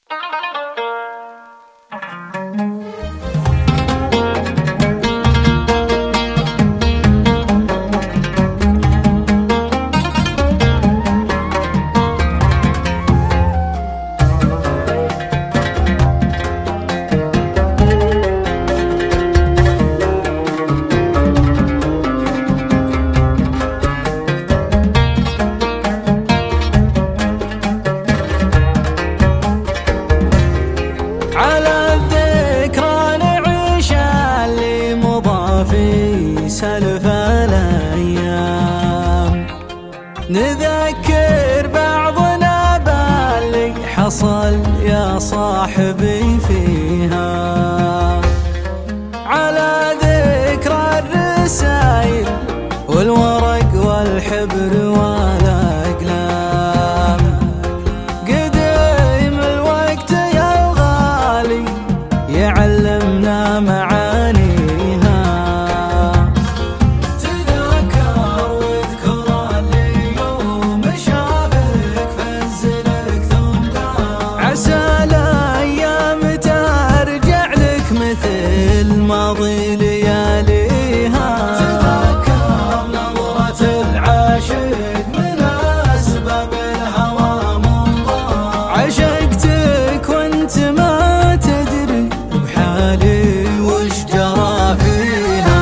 سلف الأيام نذكر بعضنا باللي حصل يا صاحبي فيها، على ذكرى الرسايل والورق والحبر والأقلام. قديم الوقت يا الغالي يعلمنا معانيها، الماضي لياليها. تذكر نظرة العاشق من أسباب الهوى منطار، عشقتك وانت ما تدري بحالي وش جرى فيها.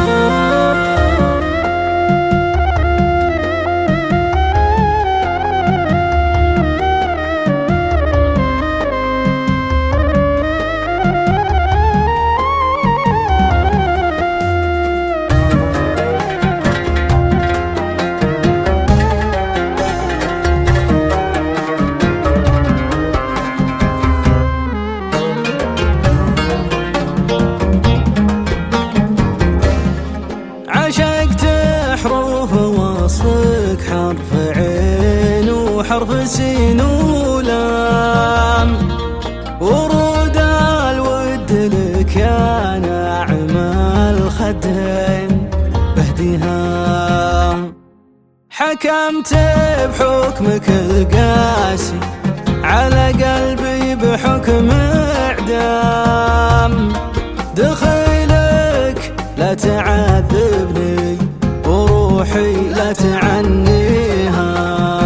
عشقت حروف وصفك حرف عين وحرف سين ولام، ورود الود لك يا ناعم الخدين بهديها. حكمت بحكمك القاسي على قلبي بحكم إعدام، دخيلك لا تعذبني وروحي لا تعنيها.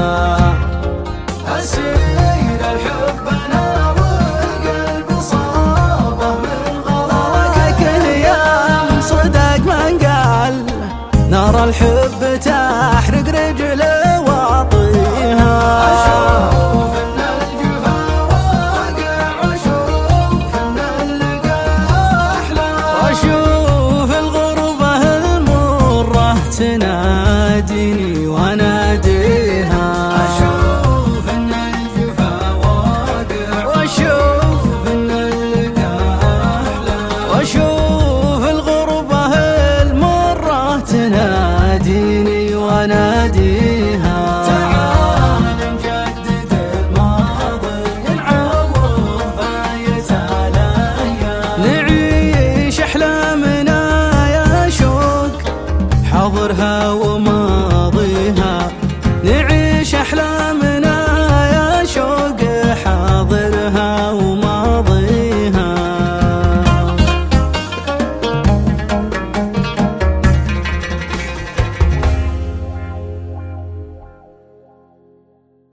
أسير الحب أنا والقلب صابه من غرامك، اليوم صدق من قال نار الحب تحرق رجلي واطيها. أشوف إن الجفا واقع وأشوف إن اللقاء أحلى، وأشوف الغربة المرة تنام.